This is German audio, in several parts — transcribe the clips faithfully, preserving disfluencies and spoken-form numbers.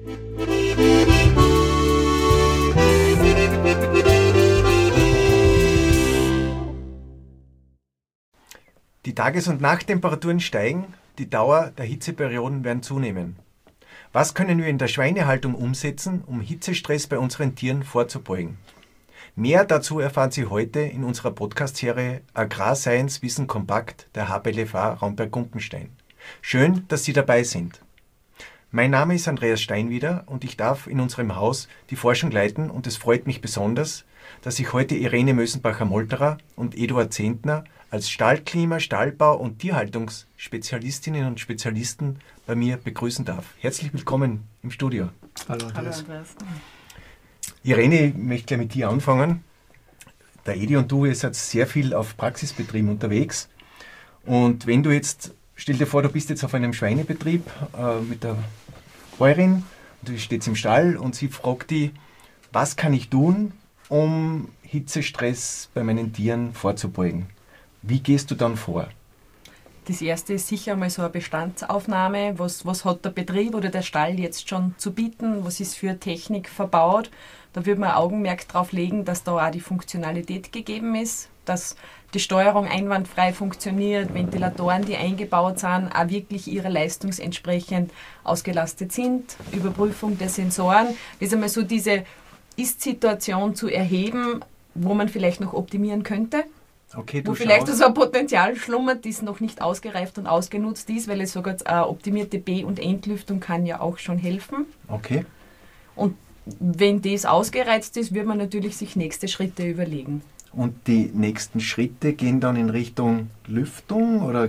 Die Tages- und Nachttemperaturen steigen, die Dauer der Hitzeperioden werden zunehmen. Was können wir in der Schweinehaltung umsetzen, um Hitzestress bei unseren Tieren vorzubeugen? Mehr dazu erfahren Sie heute in unserer Podcast-Serie Agrarscience Wissen Kompakt der H P L F A Raumberg-Gumpenstein. Schön, dass Sie dabei sind. Mein Name ist Andreas Steinwieder und ich darf in unserem Haus die Forschung leiten und es freut mich besonders, dass ich heute Irene Mösenbacher-Molterer und Eduard Zehntner als Stallklima-, Stallbau- und Tierhaltungsspezialistinnen und Spezialisten bei mir begrüßen darf. Herzlich willkommen im Studio. Hallo Andreas. Hallo Andreas. Irene, ich möchte gleich mit dir anfangen. Der Edi und du, ihr seid sehr viel auf Praxisbetrieben unterwegs. Und wenn du jetzt, stell dir vor, du bist jetzt auf einem Schweinebetrieb äh, mit der Bäuerin, du stehst im Stall und sie fragt dich, was kann ich tun, um Hitzestress bei meinen Tieren vorzubeugen? Wie gehst du dann vor? Das erste ist sicher mal so eine Bestandsaufnahme. Was, was hat der Betrieb oder der Stall jetzt schon zu bieten? Was ist für Technik verbaut? Da würde man Augenmerk darauf legen, dass da auch die Funktionalität gegeben ist, dass die Steuerung einwandfrei funktioniert, Ventilatoren, die eingebaut sind, auch wirklich ihrer Leistung entsprechend ausgelastet sind, Überprüfung der Sensoren. Das ist einmal so diese Ist-Situation zu erheben, wo man vielleicht noch optimieren könnte. Okay, wo vielleicht so ein Potenzial schlummert, das noch nicht ausgereift und ausgenutzt ist, weil es sogar eine optimierte B- und Entlüftung kann ja auch schon helfen. Okay. Und wenn das ausgereizt ist, wird man natürlich sich nächste Schritte überlegen. Und die nächsten Schritte gehen dann in Richtung Lüftung oder?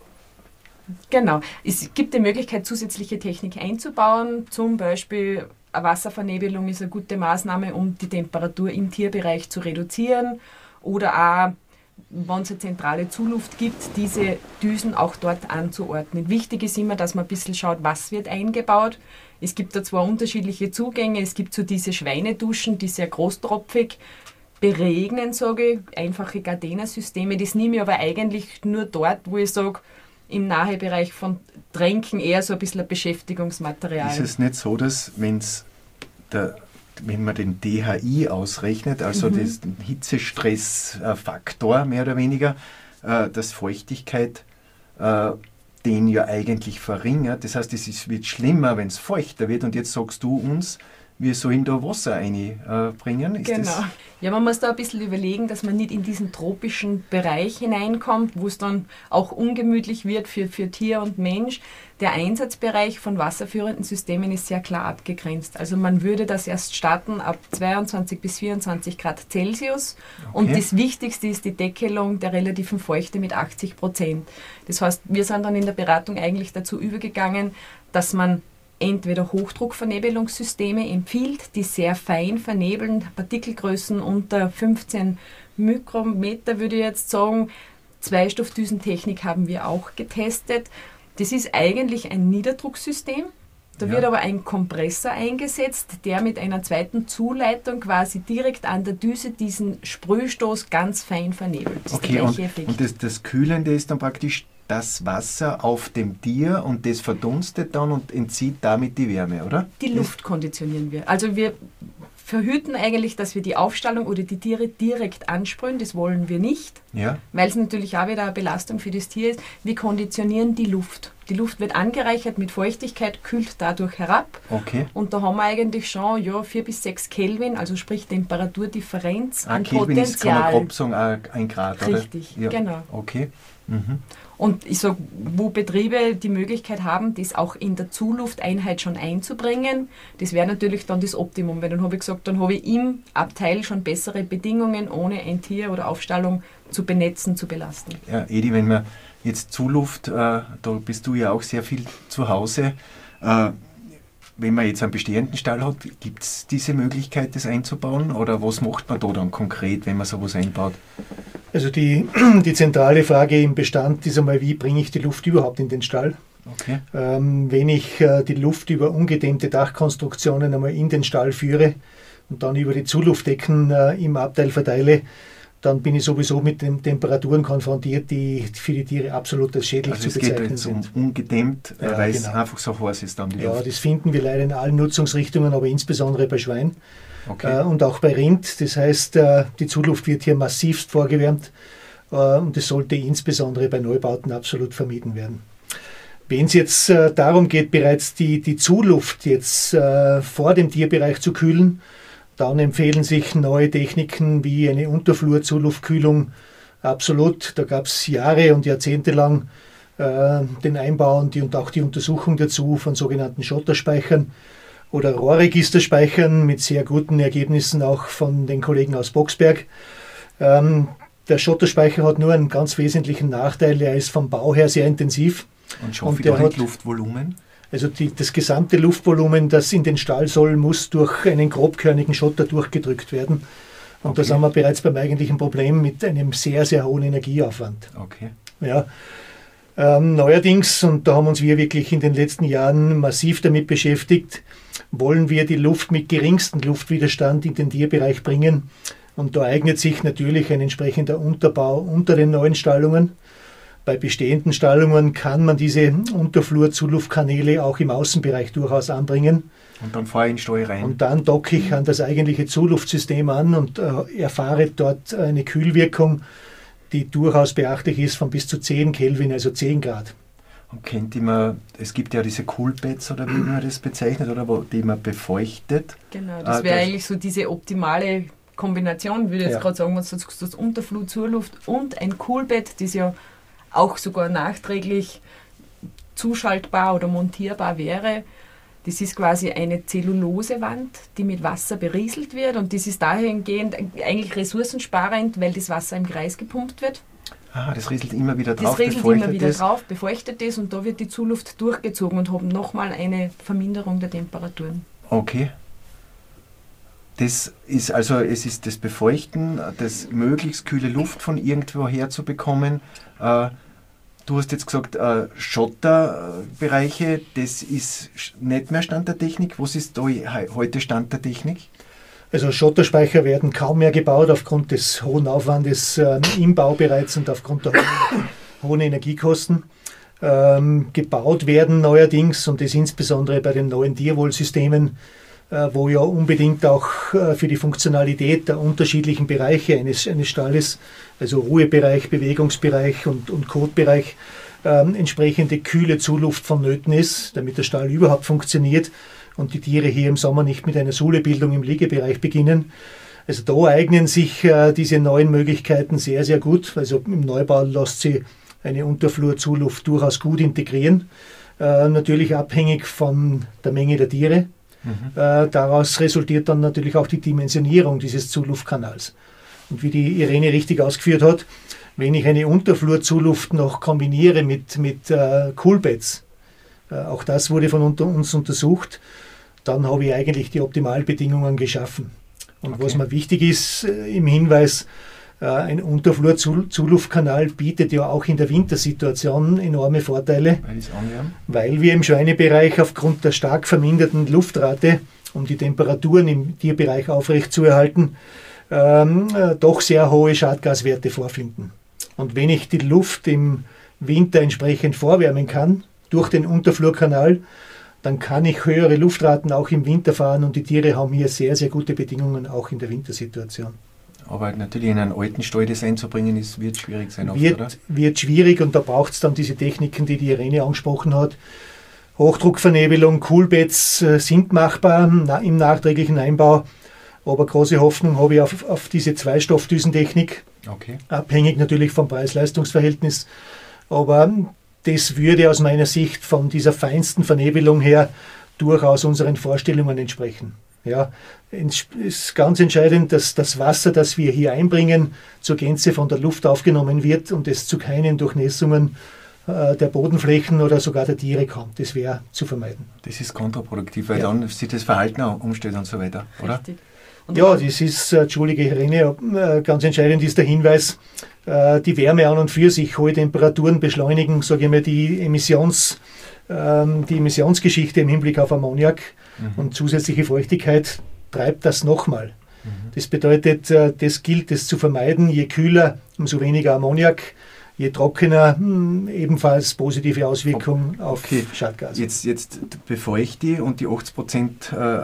Genau. Es gibt die Möglichkeit, zusätzliche Technik einzubauen. Zum Beispiel eine Wasservernebelung ist eine gute Maßnahme, um die Temperatur im Tierbereich zu reduzieren. Oder auch, wenn es eine zentrale Zuluft gibt, diese Düsen auch dort anzuordnen. Wichtig ist immer, dass man ein bisschen schaut, was wird eingebaut. Es gibt da zwar unterschiedliche Zugänge, es gibt so diese Schweineduschen, die sehr großtropfig beregnen, sage ich, einfache Gardena-Systeme. Das nehme ich aber eigentlich nur dort, wo ich sage, im Nahebereich von Tränken eher so ein bisschen ein Beschäftigungsmaterial. Ist es nicht so, dass wenn's der wenn man den D H I ausrechnet, also mhm. den Hitzestressfaktor mehr oder weniger, äh, dass Feuchtigkeit äh, den ja eigentlich verringert. Das heißt, es ist, wird schlimmer, wenn es feuchter wird. Und jetzt sagst du uns, wir sollen da Wasser reinbringen. Ist genau. Das ja, man muss da ein bisschen überlegen, dass man nicht in diesen tropischen Bereich hineinkommt, wo es dann auch ungemütlich wird für, für Tier und Mensch. Der Einsatzbereich von wasserführenden Systemen ist sehr klar abgegrenzt. Also man würde das erst starten ab zweiundzwanzig bis vierundzwanzig Grad Celsius. Okay. Und das Wichtigste ist die Deckelung der relativen Feuchte mit achtzig Prozent. Das heißt, wir sind dann in der Beratung eigentlich dazu übergegangen, dass man entweder Hochdruckvernebelungssysteme empfiehlt, die sehr fein vernebeln, Partikelgrößen unter fünfzehn Mikrometer, würde ich jetzt sagen. Zweistoffdüsentechnik haben wir auch getestet. Das ist eigentlich ein Niederdrucksystem. Da ja. wird aber ein Kompressor eingesetzt, der mit einer zweiten Zuleitung quasi direkt an der Düse diesen Sprühstoß ganz fein vernebelt. Das okay, ist der und, und das, das Kühlende ist dann praktisch das Wasser auf dem Tier und das verdunstet dann und entzieht damit die Wärme, oder? Die Luft konditionieren wir. Also wir verhüten eigentlich, dass wir die Aufstallung oder die Tiere direkt ansprühen. Das wollen wir nicht, ja. weil es natürlich auch wieder eine Belastung für das Tier ist. Wir konditionieren die Luft. Die Luft wird angereichert mit Feuchtigkeit, kühlt dadurch herab. Okay. Und da haben wir eigentlich schon ja, vier bis sechs Kelvin, also sprich Temperaturdifferenz ah, an Kelvin Potenzial. Ist, kann man grob sagen, ein Grad, oder? Richtig, ja. genau. Okay. Mhm. Und ich sage, wo Betriebe die Möglichkeit haben, das auch in der Zulufteinheit schon einzubringen, das wäre natürlich dann das Optimum, weil dann habe ich gesagt, dann habe ich im Abteil schon bessere Bedingungen, ohne ein Tier oder Aufstallung zu benetzen, zu belasten. Ja, Edi, wenn man jetzt Zuluft, äh, da bist du ja auch sehr viel zu Hause, äh, wenn man jetzt einen bestehenden Stall hat, gibt es diese Möglichkeit, das einzubauen? Oder was macht man da dann konkret, wenn man sowas einbaut? Also die, die zentrale Frage im Bestand ist einmal, wie bringe ich die Luft überhaupt in den Stall? Okay. Ähm, wenn ich äh, die Luft über ungedämmte Dachkonstruktionen einmal in den Stall führe und dann über die Zuluftdecken äh, im Abteil verteile, dann bin ich sowieso mit den Temperaturen konfrontiert, die für die Tiere absolut als schädlich also zu bezeichnen bezeichnen sind. sind. Also es geht um ungedämmt, Ja, weil genau. es einfach so heiß ist dann die Ja, Luft. das finden wir leider in allen Nutzungsrichtungen, aber insbesondere bei Schwein Okay. äh, und auch bei Rind. Das heißt, äh, die Zuluft wird hier massivst vorgewärmt äh, und das sollte insbesondere bei Neubauten absolut vermieden werden. Wenn es jetzt äh, darum geht, bereits die, die Zuluft jetzt äh, vor dem Tierbereich zu kühlen, dann empfehlen sich neue Techniken wie eine Unterflur-Zuluftkühlung absolut. Da gab es Jahre und Jahrzehnte lang äh, den Einbau und, die, und auch die Untersuchung dazu von sogenannten Schotterspeichern oder Rohrregisterspeichern mit sehr guten Ergebnissen auch von den Kollegen aus Boxberg. Ähm, der Schotterspeicher hat nur einen ganz wesentlichen Nachteil, er ist vom Bau her sehr intensiv. Und schaffe und ich der da nicht hat- Luftvolumen? Also die, das gesamte Luftvolumen, das in den Stall soll, muss durch einen grobkörnigen Schotter durchgedrückt werden. Und Okay. da sind wir bereits beim eigentlichen Problem mit einem sehr, sehr hohen Energieaufwand. Okay. Ja. Ähm, neuerdings, und da haben uns wir wirklich in den letzten Jahren massiv damit beschäftigt, wollen wir die Luft mit geringstem Luftwiderstand in den Tierbereich bringen. Und da eignet sich natürlich ein entsprechender Unterbau unter den neuen Stallungen. Bei bestehenden Stallungen kann man diese Unterflur-Zuluftkanäle auch im Außenbereich durchaus anbringen. Und dann fahre ich in den Stall rein. Und dann docke ich an das eigentliche Zuluftsystem an und äh, erfahre dort eine Kühlwirkung, die durchaus beachtlich ist, von bis zu zehn Kelvin, also zehn Grad. Und kennt ihr mal, es gibt ja diese Coolbeds oder wie man das bezeichnet, oder wo die man befeuchtet. Genau, das Ah, wäre das- eigentlich so diese optimale Kombination, würde ich jetzt Ja. gerade sagen, wenn du das Unterflur, Zuluft und ein Coolbed, das ja auch sogar nachträglich zuschaltbar oder montierbar wäre. Das ist quasi eine Zellulosewand, die mit Wasser berieselt wird und das ist dahingehend eigentlich ressourcensparend, weil das Wasser im Kreis gepumpt wird. Ah, das rieselt immer wieder Das drauf, rieselt befeuchtet immer wieder ist. drauf, befeuchtet ist und da wird die Zuluft durchgezogen und haben nochmal eine Verminderung der Temperaturen. Okay. Das ist also, es ist das Befeuchten, das möglichst kühle Luft von irgendwo her zu bekommen. Äh, du hast jetzt gesagt, äh, Schotterbereiche, das ist nicht mehr Stand der Technik. Was ist da he- heute Stand der Technik? Also Schotterspeicher werden kaum mehr gebaut aufgrund des hohen Aufwandes äh, im Bau bereits und aufgrund der hohen, hohen Energiekosten. Ähm, gebaut werden neuerdings und das insbesondere bei den neuen Tierwohlsystemen, äh, wo ja unbedingt auch äh, für die Funktionalität der unterschiedlichen Bereiche eines, eines Stalles, also Ruhebereich, Bewegungsbereich und, und Kotbereich, ähm, entsprechende kühle Zuluft vonnöten ist, damit der Stall überhaupt funktioniert und die Tiere hier im Sommer nicht mit einer Suhlebildung im Liegebereich beginnen. Also da eignen sich äh, diese neuen Möglichkeiten sehr, sehr gut. Also im Neubau lässt sie eine Unterflur-Zuluft durchaus gut integrieren. Äh, natürlich abhängig von der Menge der Tiere. Mhm. Äh, daraus resultiert dann natürlich auch die Dimensionierung dieses Zuluftkanals. Und wie die Irene richtig ausgeführt hat, wenn ich eine Unterflur-Zuluft noch kombiniere mit, mit äh, Coolbeds, äh, auch das wurde von unter uns untersucht, dann habe ich eigentlich die Optimalbedingungen geschaffen. Und Okay. was mir wichtig ist äh, im Hinweis, äh, ein Unterflur-Zuluftkanal bietet ja auch in der Wintersituation enorme Vorteile, Weil ich es anwärme. weil wir im Schweinebereich aufgrund der stark verminderten Luftrate, um die Temperaturen im Tierbereich aufrechtzuerhalten, ähm, äh, doch sehr hohe Schadgaswerte vorfinden. Und wenn ich die Luft im Winter entsprechend vorwärmen kann, durch den Unterflurkanal, dann kann ich höhere Luftraten auch im Winter fahren und die Tiere haben hier sehr, sehr gute Bedingungen auch in der Wintersituation. Aber natürlich in einen alten Stall das einzubringen, ist, wird schwierig sein, oft, oder? Wird, wird schwierig und da braucht es dann diese Techniken, die die Irene angesprochen hat. Hochdruckvernebelung, Coolbeds äh, sind machbar na, im nachträglichen Einbau, aber große Hoffnung habe ich auf, auf diese Zweistoffdüsentechnik, Okay. abhängig natürlich vom Preis-Leistungs-Verhältnis. Aber das würde aus meiner Sicht von dieser feinsten Vernebelung her durchaus unseren Vorstellungen entsprechen. Ja, es ist ganz entscheidend, dass das Wasser, das wir hier einbringen, zur Gänze von der Luft aufgenommen wird und es zu keinen Durchnässungen äh, der Bodenflächen oder sogar der Tiere kommt. Das wäre zu vermeiden. Das ist kontraproduktiv, weil Ja. dann sich das Verhalten auch umstellt und so weiter, oder? Richtig. Und Ja, das ist, äh, entschuldige Irene, äh, ganz entscheidend ist der Hinweis, äh, die Wärme an und für sich, hohe Temperaturen beschleunigen, sage ich mal, die Emissions, ähm, die Emissionsgeschichte im Hinblick auf Ammoniak Mhm. und zusätzliche Feuchtigkeit treibt das nochmal. Das bedeutet, äh, das gilt es zu vermeiden. Je kühler, umso weniger Ammoniak. Je trockener, mh, ebenfalls positive Auswirkungen auf okay. Schadgase. Jetzt, jetzt befeuchte und die achtzig Prozent äh,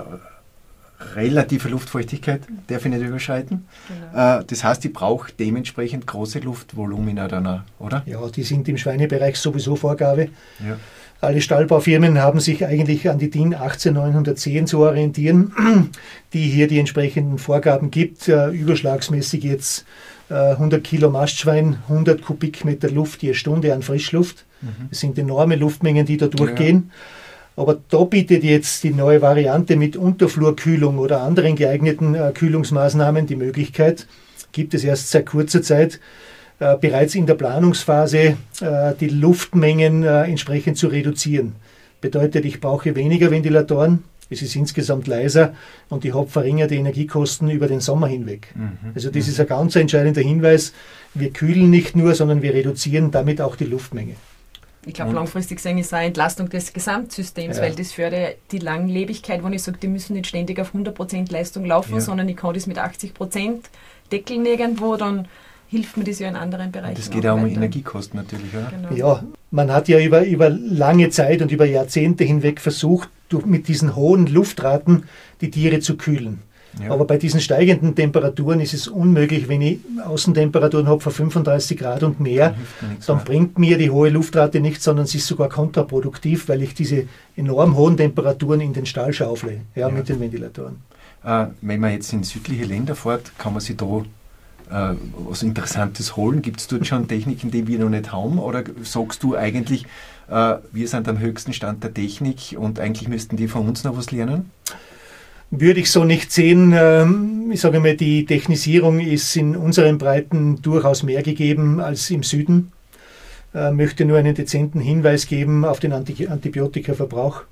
relative Luftfeuchtigkeit darf ich nicht überschreiten. Genau. Äh, das heißt, ich brauche dementsprechend große Luftvolumina dann auch, oder? Ja, die sind im Schweinebereich sowieso Vorgabe. Ja. Alle Stallbaufirmen haben sich eigentlich an die D I N achtzehntausendneunhundertzehn zu orientieren, die hier die entsprechenden Vorgaben gibt. Äh, überschlagsmäßig jetzt äh, hundert Kilo Mastschwein, hundert Kubikmeter Luft je Stunde an Frischluft. Mhm. Das sind enorme Luftmengen, die da durchgehen. Ja. Aber da bietet jetzt die neue Variante mit Unterflurkühlung oder anderen geeigneten äh, Kühlungsmaßnahmen die Möglichkeit, gibt es erst seit kurzer Zeit, äh, bereits in der Planungsphase äh, die Luftmengen äh, entsprechend zu reduzieren. Bedeutet, ich brauche weniger Ventilatoren, es ist insgesamt leiser und ich habe verringerte Energiekosten über den Sommer hinweg. Mhm. Also das ist ein ganz entscheidender Hinweis. Wir kühlen nicht nur, sondern wir reduzieren damit auch die Luftmenge. Ich glaube, langfristig gesehen ist es eine Entlastung des Gesamtsystems, ja. weil das fördert die Langlebigkeit, wenn ich sage, die müssen nicht ständig auf hundert Prozent Leistung laufen, ja. sondern ich kann das mit achtzig Prozent deckeln irgendwo, dann hilft mir das ja in anderen Bereichen. Das geht auch um Energiekosten natürlich, oder? Genau. Ja, man hat ja über, über lange Zeit und über Jahrzehnte hinweg versucht, durch, mit diesen hohen Luftraten die Tiere zu kühlen. Ja. Aber bei diesen steigenden Temperaturen ist es unmöglich, wenn ich Außentemperaturen habe von fünfunddreißig Grad und mehr, dann, dann mehr. bringt mir die hohe Luftrate nichts, sondern es ist sogar kontraproduktiv, weil ich diese enorm hohen Temperaturen in den Stall schaufle, ja, ja. mit den Ventilatoren. Äh, wenn man jetzt in südliche Länder fährt, kann man sich da äh, was Interessantes holen? Gibt es dort schon Techniken, die wir noch nicht haben? Oder sagst du eigentlich, äh, wir sind am höchsten Stand der Technik und eigentlich müssten die von uns noch was lernen? Würde ich so nicht sehen. Ich sage mal, die Technisierung ist in unseren Breiten durchaus mehr gegeben als im Süden. Ich möchte nur einen dezenten Hinweis geben auf den Antibiotikaverbrauch.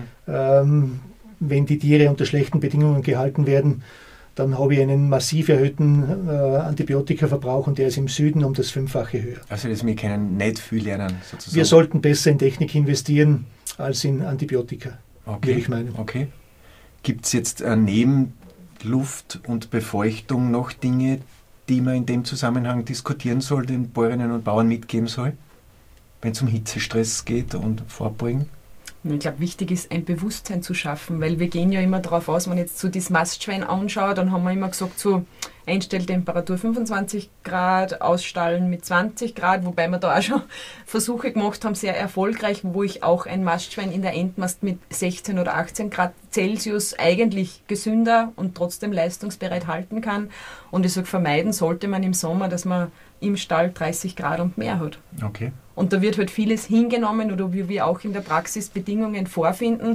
Mhm. Wenn die Tiere unter schlechten Bedingungen gehalten werden, dann habe ich einen massiv erhöhten Antibiotikaverbrauch und der ist im Süden um das Fünffache höher. Also das wir können nicht viel lernen sozusagen. Wir sollten besser in Technik investieren als in Antibiotika, okay. würde ich meinen. Okay. Gibt es jetzt äh, neben Luft und Befeuchtung noch Dinge, die man in dem Zusammenhang diskutieren soll, den Bäuerinnen und Bauern mitgeben soll, wenn es um Hitzestress geht und Vorbeugen? Ich glaube, wichtig ist, ein Bewusstsein zu schaffen, weil wir gehen ja immer darauf aus, wenn man jetzt so das Mastschwein anschaut, dann haben wir immer gesagt, so Einstelltemperatur fünfundzwanzig Grad, Ausstallen mit zwanzig Grad, wobei wir da auch schon Versuche gemacht haben, sehr erfolgreich, wo ich auch ein Mastschwein in der Endmast mit sechzehn oder achtzehn Grad Celsius eigentlich gesünder und trotzdem leistungsbereit halten kann. Und ich sage, vermeiden sollte man im Sommer, dass man im Stall dreißig Grad und mehr hat. Okay. Und da wird halt vieles hingenommen oder wie wir auch in der Praxis Bedingungen vorfinden.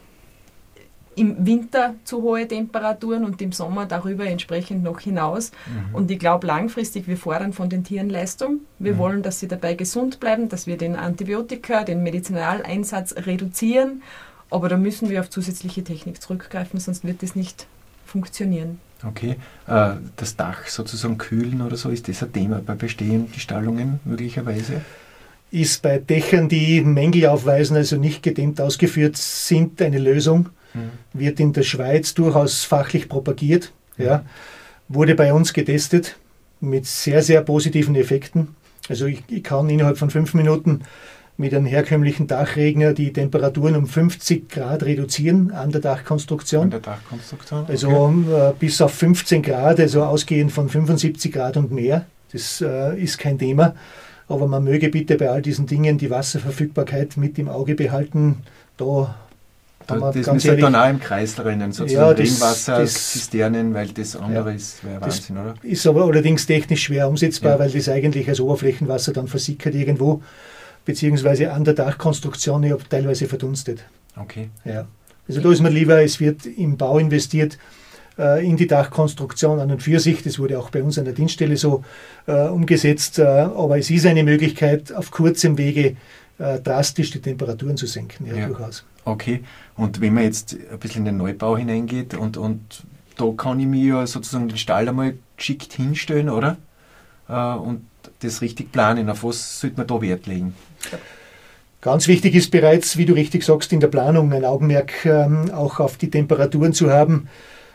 Im Winter zu hohe Temperaturen und im Sommer darüber entsprechend noch hinaus. Mhm. Und ich glaube langfristig, wir fordern von den Tieren Leistung. Wir mhm. wollen, dass sie dabei gesund bleiben, dass wir den Antibiotika, den Medizinaleinsatz reduzieren. Aber da müssen wir auf zusätzliche Technik zurückgreifen, sonst wird das nicht funktionieren. Okay, äh, das Dach sozusagen kühlen oder so, ist das ein Thema bei bestehenden Stallungen möglicherweise? Ist bei Dächern, die Mängel aufweisen, also nicht gedämmt ausgeführt sind, eine Lösung. Mhm. Wird in der Schweiz durchaus fachlich propagiert. Mhm. Ja. Wurde bei uns getestet mit sehr, sehr positiven Effekten. Also ich, ich kann innerhalb von fünf Minuten mit einem herkömmlichen Dachregner die Temperaturen um fünfzig Grad reduzieren an der Dachkonstruktion. An der Dachkonstruktion, okay. Also äh, bis auf fünfzehn Grad, also ausgehend von fünfundsiebzig Grad und mehr. Das äh, ist kein Thema. Aber man möge bitte bei all diesen Dingen die Wasserverfügbarkeit mit im Auge behalten. Da Da, das müsste ehrlich, dann auch im Kreis rennen, sozusagen ja, Regenwasser, Zisternen, weil das andere ja, ist wäre Wahnsinn, oder? Ist aber allerdings technisch schwer umsetzbar, ja. weil das eigentlich als Oberflächenwasser dann versickert irgendwo, beziehungsweise an der Dachkonstruktion ja teilweise verdunstet. Okay. Ja. Also da ist man lieber, es wird im Bau investiert, äh, in die Dachkonstruktion an und für sich, das wurde auch bei uns an der Dienststelle so äh, umgesetzt, äh, aber es ist eine Möglichkeit, auf kurzem Wege äh, drastisch die Temperaturen zu senken, ja, ja. durchaus. Okay, und wenn man jetzt ein bisschen in den Neubau hineingeht und, und da kann ich mir ja sozusagen den Stall einmal geschickt hinstellen, oder? Äh, und das richtig planen. Auf was sollte man da Wert legen? Ganz wichtig ist bereits, wie du richtig sagst, in der Planung ein Augenmerk ähm, auch auf die Temperaturen zu haben.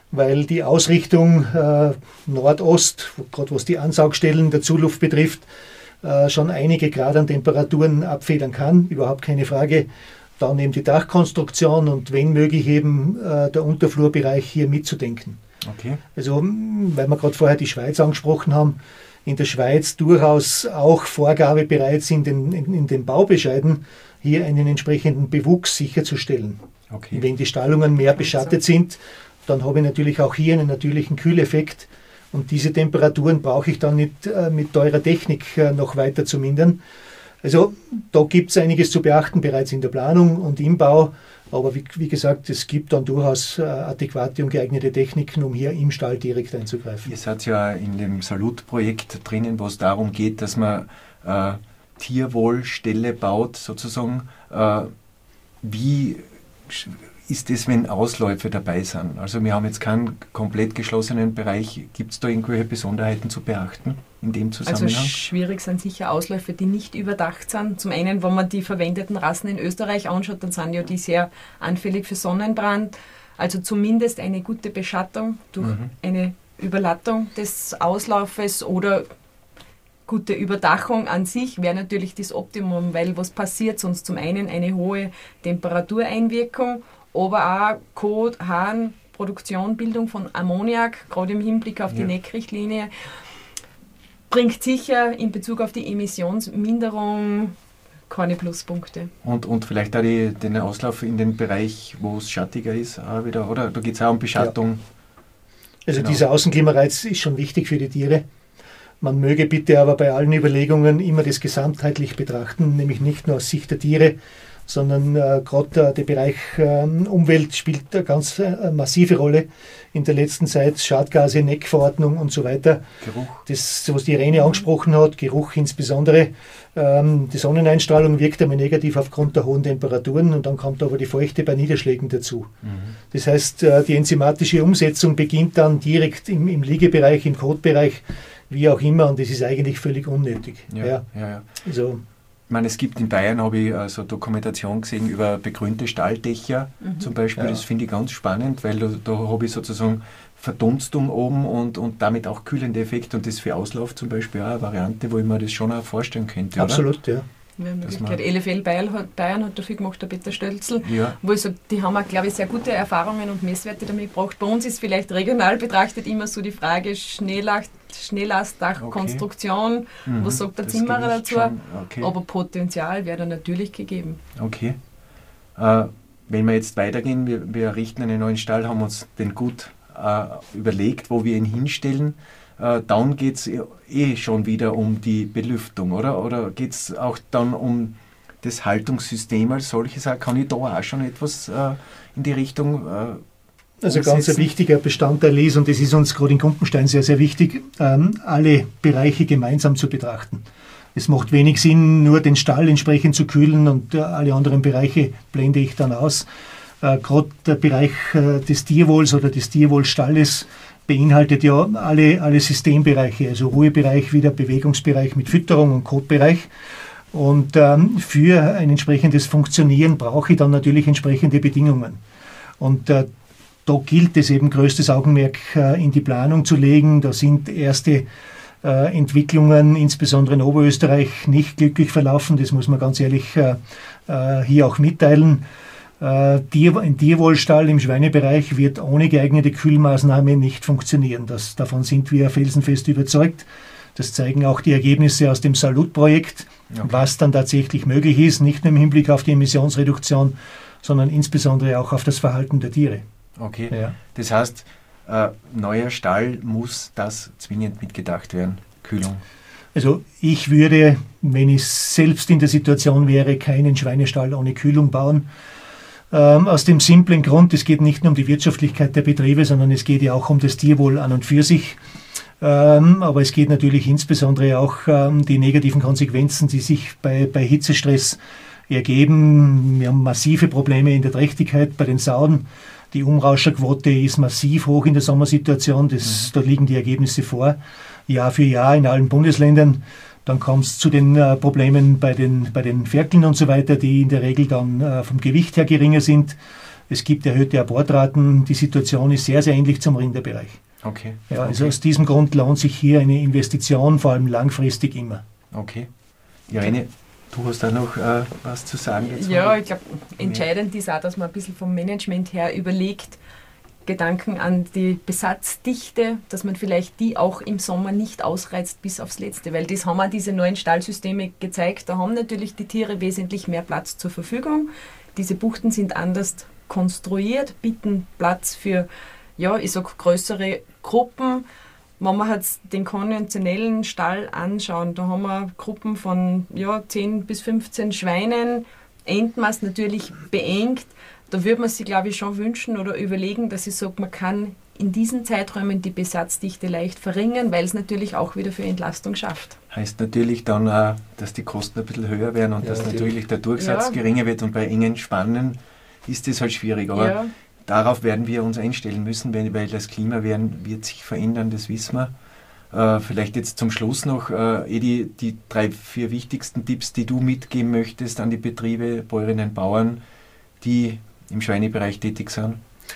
weil die Ausrichtung äh, Nordost, gerade was die Ansaugstellen der Zuluft betrifft, äh, schon einige Grad an Temperaturen abfedern kann, überhaupt keine Frage. Dann eben die Dachkonstruktion und wenn möglich eben äh, der Unterflurbereich hier mitzudenken. Okay. Also, weil wir gerade vorher die Schweiz angesprochen haben, in der Schweiz durchaus auch Vorgabe bereits in den, in, in den Baubescheiden, hier einen entsprechenden Bewuchs sicherzustellen. Okay. Wenn die Stallungen mehr beschattet sind, dann habe ich natürlich auch hier einen natürlichen Kühleffekt und diese Temperaturen brauche ich dann nicht äh, mit teurer Technik äh, noch weiter zu mindern. Also da gibt es einiges zu beachten bereits in der Planung und im Bau, aber wie, wie gesagt, es gibt dann durchaus äh, adäquate und geeignete Techniken, um hier im Stall direkt einzugreifen. Ihr seid ja in dem Salut-Projekt drinnen, wo es darum geht, dass man äh, Tierwohlställe baut, sozusagen. Äh, wie ist es, wenn Ausläufe dabei sind? Also wir haben jetzt keinen komplett geschlossenen Bereich. Gibt es da irgendwelche Besonderheiten zu beachten in dem Zusammenhang? Also schwierig sind sicher Ausläufe, die nicht überdacht sind. Zum einen, wenn man die verwendeten Rassen in Österreich anschaut, dann sind ja die sehr anfällig für Sonnenbrand. Also zumindest eine gute Beschattung durch mhm. eine Überlattung des Auslaufes oder gute Überdachung an sich wäre natürlich das Optimum, weil was passiert sonst? Zum einen eine hohe Temperatureinwirkung, aber auch Kot, Harn, Produktion, Bildung von Ammoniak, gerade im Hinblick auf die ja. N E C-Richtlinie, bringt sicher in Bezug auf die Emissionsminderung keine Pluspunkte. Und, und vielleicht auch die, den Auslauf in den Bereich, wo es schattiger ist, auch wieder, oder? Da geht es auch um Beschattung. Ja. Also genau. Dieser Außenklimareiz ist schon wichtig für die Tiere. Man möge bitte aber bei allen Überlegungen immer das gesamtheitlich betrachten, nämlich nicht nur aus Sicht der Tiere, sondern äh, gerade äh, der Bereich äh, Umwelt spielt eine ganz äh, massive Rolle in der letzten Zeit, Schadgase, N E C-Verordnung und so weiter. Geruch. Das, was die Irene angesprochen hat, Geruch insbesondere. Ähm, die Sonneneinstrahlung wirkt einmal negativ aufgrund der hohen Temperaturen und dann kommt aber die Feuchte bei Niederschlägen dazu. Mhm. Das heißt, äh, die enzymatische Umsetzung beginnt dann direkt im, im Liegebereich, im Kotbereich, wie auch immer, und das ist eigentlich völlig unnötig. Ja, ja. Ja, ja. Also, ich meine, es gibt in Bayern, habe ich also Dokumentation gesehen über begrünte Stalldächer mhm. zum Beispiel. Ja. Das finde ich ganz spannend, weil da, da habe ich sozusagen Verdunstung oben und, und damit auch kühlende Effekte und das für Auslauf zum Beispiel auch eine Variante, wo ich mir das schon auch vorstellen könnte. Absolut, oder? Ja. Ja, Möglichkeit. L F L Bayern hat, Bayern hat dafür gemacht, der Peter Stölzl, ja. wo ich sage, die haben auch, glaube ich, sehr gute Erfahrungen und Messwerte damit gebracht. Bei uns ist vielleicht regional betrachtet immer so die Frage Schneelast, Schneelastdachkonstruktion, okay. mhm. was sagt der das Zimmerer dazu, okay. aber Potenzial wäre da natürlich gegeben. Okay. Äh, wenn wir jetzt weitergehen, wir, wir errichten einen neuen Stall, haben uns den gut äh, überlegt, wo wir ihn hinstellen. Dann geht es eh schon wieder um die Belüftung, oder? Oder geht es auch dann um das Haltungssystem als solches? Kann ich da auch schon etwas äh, in die Richtung äh, Also ganz ein wichtiger Bestandteil ist, und das ist uns gerade in Gumpenstein sehr, sehr wichtig, ähm, alle Bereiche gemeinsam zu betrachten. Es macht wenig Sinn, nur den Stall entsprechend zu kühlen und äh, alle anderen Bereiche blende ich dann aus. Äh, gerade der Bereich äh, des Tierwohls oder des Tierwohlstalles beinhaltet ja alle, alle Systembereiche, also Ruhebereich wie der Bewegungsbereich mit Fütterung und Kotbereich. Und ähm, für ein entsprechendes Funktionieren brauche ich dann natürlich entsprechende Bedingungen. Und äh, da gilt es eben, größtes Augenmerk äh, in die Planung zu legen. Da sind erste äh, Entwicklungen, insbesondere in Oberösterreich, nicht glücklich verlaufen. Das muss man ganz ehrlich äh, äh, hier auch mitteilen. Ein Tierwohlstall im Schweinebereich wird ohne geeignete Kühlmaßnahme nicht funktionieren. Das, davon sind wir felsenfest überzeugt. Das zeigen auch die Ergebnisse aus dem Salut-Projekt, okay. was dann tatsächlich möglich ist, nicht nur im Hinblick auf die Emissionsreduktion, sondern insbesondere auch auf das Verhalten der Tiere. Okay, ja. Das heißt, äh, neuer Stall muss das zwingend mitgedacht werden, Kühlung. Also ich würde, wenn ich selbst in der Situation wäre, keinen Schweinestall ohne Kühlung bauen. Ähm, aus dem simplen Grund, es geht nicht nur um die Wirtschaftlichkeit der Betriebe, sondern es geht ja auch um das Tierwohl an und für sich. Ähm, aber es geht natürlich insbesondere auch um ähm, die negativen Konsequenzen, die sich bei, bei Hitzestress ergeben. Wir haben massive Probleme in der Trächtigkeit bei den Sauen. Die Umrauscherquote ist massiv hoch in der Sommersituation. Das, mhm. Da liegen die Ergebnisse vor, Jahr für Jahr in allen Bundesländern. Dann kommt es zu den äh, Problemen bei den, bei den Ferkeln und so weiter, die in der Regel dann äh, vom Gewicht her geringer sind. Es gibt erhöhte Abortraten. Die Situation ist sehr, sehr ähnlich zum Rinderbereich. Okay. Ja, also okay. aus diesem Grund lohnt sich hier eine Investition, vor allem langfristig immer. Okay. Irene, du hast da noch äh, was zu sagen dazu? Ja, ich glaube, entscheidend ist auch, dass man ein bisschen vom Management her überlegt, Gedanken an die Besatzdichte, dass man vielleicht die auch im Sommer nicht ausreizt bis aufs Letzte, weil das haben auch diese neuen Stallsysteme gezeigt. Da haben natürlich die Tiere wesentlich mehr Platz zur Verfügung. Diese Buchten sind anders konstruiert, bieten Platz für, ja, ich sag, größere Gruppen. Wenn wir jetzt den konventionellen Stall anschauen, da haben wir Gruppen von ja, zehn bis fünfzehn Schweinen, Endmaß natürlich beengt. Da würde man sich, glaube ich, schon wünschen oder überlegen, dass ich sage, man kann in diesen Zeiträumen die Besatzdichte leicht verringern, weil es natürlich auch wieder für Entlastung schafft. Heißt natürlich dann auch, dass die Kosten ein bisschen höher werden und Ja, dass natürlich. natürlich der Durchsatz Ja. geringer wird und bei engen Spannen ist das halt schwierig. Aber Ja. darauf werden wir uns einstellen müssen, weil, weil das Klima werden, wird sich verändern, das wissen wir. Äh, vielleicht jetzt zum Schluss noch, äh, Edi, die drei, vier wichtigsten Tipps, die du mitgeben möchtest an die Betriebe, Bäuerinnen und Bauern, die im Schweinebereich tätig sind?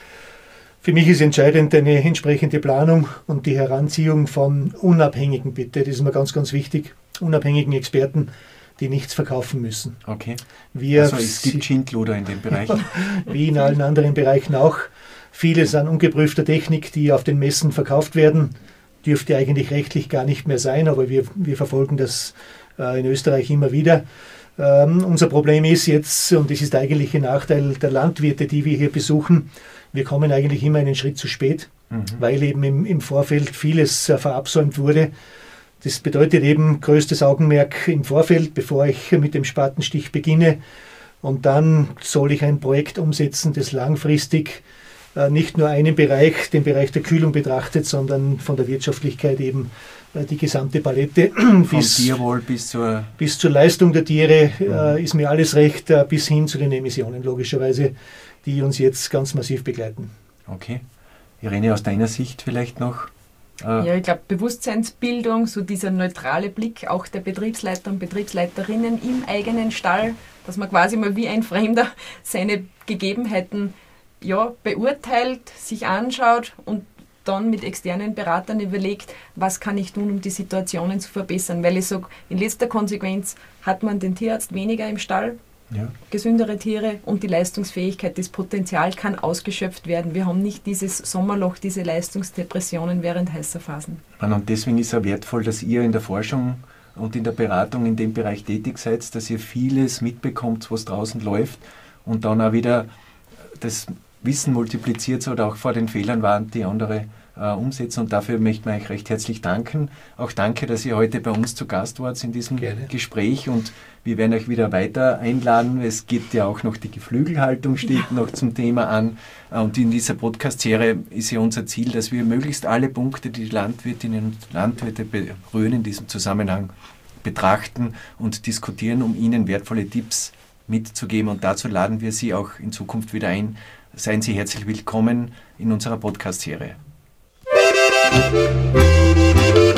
Für mich ist entscheidend eine entsprechende Planung und die Heranziehung von Unabhängigen, bitte. Das ist mir ganz, ganz wichtig. Unabhängigen Experten, die nichts verkaufen müssen. Okay. Wir, Also es gibt Schindluder in dem Bereich. wie in allen anderen Bereichen auch. Vieles an ungeprüfter Technik, die auf den Messen verkauft werden, dürfte eigentlich rechtlich gar nicht mehr sein, aber wir, wir verfolgen das äh, in Österreich immer wieder. Ähm, unser Problem ist jetzt, und das ist der eigentliche Nachteil der Landwirte, die wir hier besuchen, wir kommen eigentlich immer einen Schritt zu spät, Mhm. weil eben im, im Vorfeld vieles äh, verabsäumt wurde. Das bedeutet eben größtes Augenmerk im Vorfeld, bevor ich mit dem Spatenstich beginne. Und dann soll ich ein Projekt umsetzen, das langfristig äh, nicht nur einen Bereich, den Bereich der Kühlung betrachtet, sondern von der Wirtschaftlichkeit eben äh, die gesamte Palette. Vom bis, Tierwohl bis zur... bis zur Leistung der Tiere äh, ist mir alles recht, äh, bis hin zu den Emissionen logischerweise, die uns jetzt ganz massiv begleiten. Okay. Irene, aus deiner Sicht vielleicht noch? Äh, Ja, ich glaube, Bewusstseinsbildung, so dieser neutrale Blick auch der Betriebsleiter und Betriebsleiterinnen im eigenen Stall, dass man quasi mal wie ein Fremder seine Gegebenheiten ja, beurteilt, sich anschaut und dann mit externen Beratern überlegt, was kann ich tun, um die Situationen zu verbessern. Weil ich sage, in letzter Konsequenz hat man den Tierarzt weniger im Stall, ja. gesündere Tiere und die Leistungsfähigkeit, das Potenzial kann ausgeschöpft werden. Wir haben nicht dieses Sommerloch, diese Leistungsdepressionen während heißer Phasen. Und deswegen ist es wertvoll, dass ihr in der Forschung und in der Beratung in dem Bereich tätig seid, dass ihr vieles mitbekommt, was draußen läuft und dann auch wieder das Wissen multipliziert oder auch vor den Fehlern warnt, die andere äh, umsetzen. Und dafür möchte ich euch recht herzlich danken. Auch danke, dass ihr heute bei uns zu Gast wart in diesem Gerne. Gespräch und wir werden euch wieder weiter einladen. Es gibt ja auch noch die Geflügelhaltung, steht noch zum Thema an. Und in dieser Podcast-Serie ist ja unser Ziel, dass wir möglichst alle Punkte, die die Landwirtinnen und Landwirte berühren, in diesem Zusammenhang betrachten und diskutieren, um ihnen wertvolle Tipps mitzugeben. Und dazu laden wir Sie auch in Zukunft wieder ein. Seien Sie herzlich willkommen in unserer Podcast-Serie.